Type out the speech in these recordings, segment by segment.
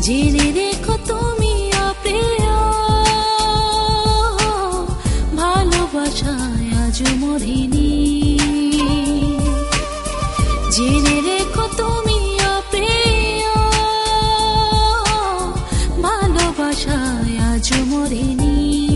জেনে রেখো তুমি অপ্রিয়, ভালোবাসায় আজ মরিনি। জেনে রেখো তুমি অপ্রিয়, ভালোবাসায় আজ মরিনি।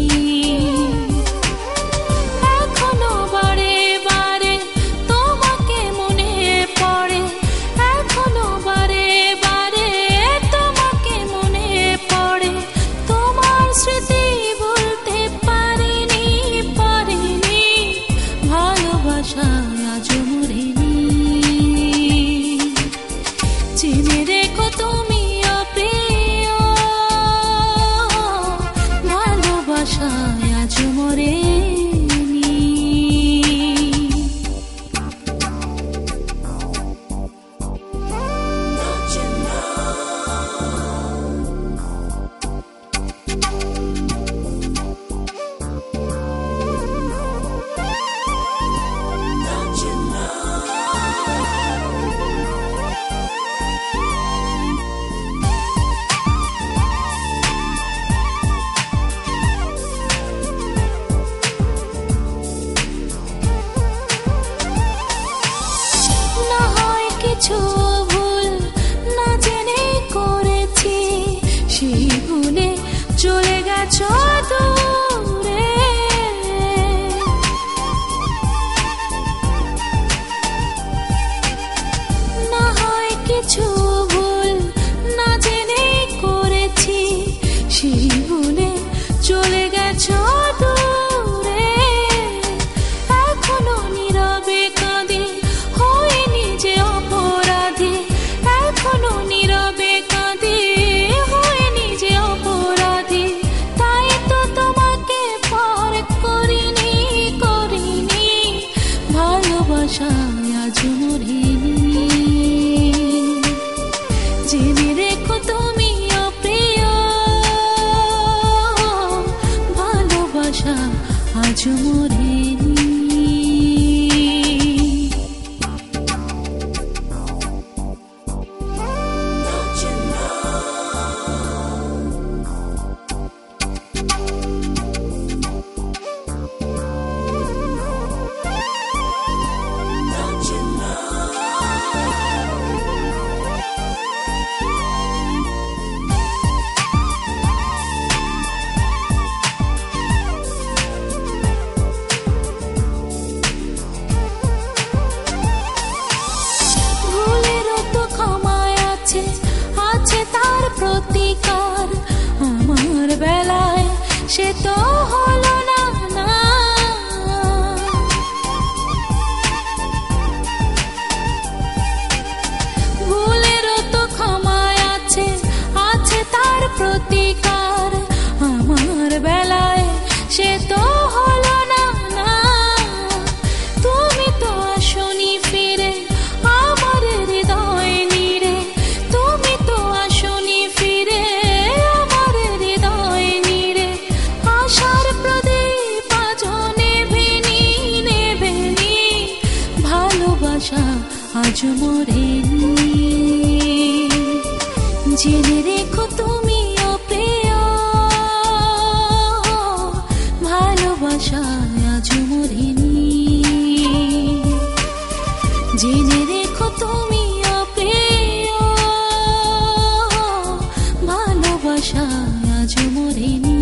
এখনো বারে বারে তোমাকে মনে পড়ে, এখনো বারে বারে তোমাকে মনে পড়ে। তোমার স্মৃতি বলতে পারিনি, পারিনি, ভালোবাসায় আজ মরিনি। জেনে রেখো তুমি অপ্রিয়, ভালোবাসায় আজ মরিনি। কিছু ভুল না জেনে করেছি, সেই ভুলে চলে গেছো দূরে। না হয় কিছু ভুল না জেনে করেছি, সেই ভুলে চলে গেছো দূরে। এখনো নীরবে কাঁদে হয়নি যে অপরাধী, এখনো নীরবে কাঁদে হয়নি যে অপরাধী। তাই তো তোমাকে পর করিনি, করিনি, ভালোবাসায় আজ মরিনি। জেনে রেখো তুমি অপ্রিয়, ভালোবাসা আজ মরিনি। আছে তার প্রতিকার, আমার বেলায় সে তো হলো না। ভুলেরও তো ক্ষমায় আছে, আছে তার প্রতিকার, আমার বেলায় সে তো হলো না। তুমি তো আসনি ফিরে আমার হৃদয় নিরে, তুমি তো আসনি ফিরে আমার হৃদয় নিরে। আশার প্রদীপ আজ নেভেনি, নেভেনি, ভালোবাসা আজ মরেনি। জেনে রেখো তুমি অপ্রিয়, ভালোবাসা আজ মরেনি। জেনে রেখো তুমি অপ্রিয়, ভালোবাসা আজ মরেনি।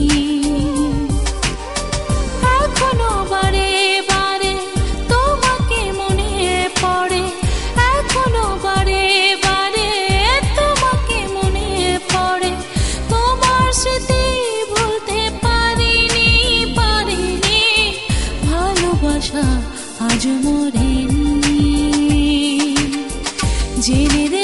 এখনো বারে বারে তোমাকে মনে পড়ে, এখনো বারে বারে তোমাকে মনে পড়ে। তোমার স্মৃতি ভুলতে পারিনি, পারিনি, ভালোবাসা আজ মরেনি। জেনে